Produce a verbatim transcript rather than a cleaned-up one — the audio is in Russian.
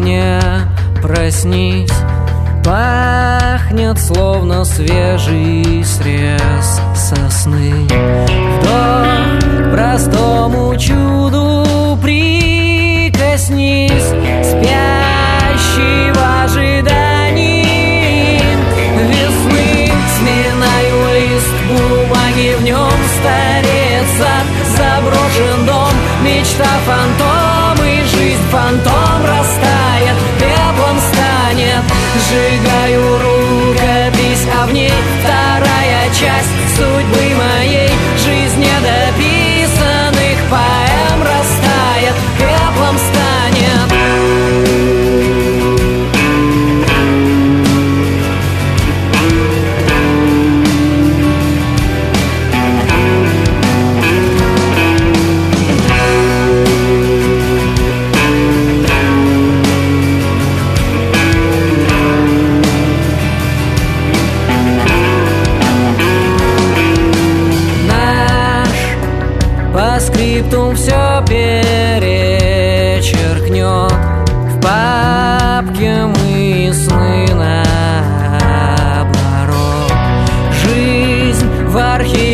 огне проснись. Пахнет, словно свежий срез сосны. Вдох к простому чуду прикоснись, спящий в ожидании весны. Сминаю лист бумаги, в нем стареет сад, заброшен дом, мечта фантом, и жизнь фантом растает, пеплом станет. Сжигаю рукопись, а в ней вторая часть судьбы моей. Жизнь недописанных поэм растает, пеплом станет. По скриптум все перечеркнет, в папке мы сны наоборот. Жизнь в архиве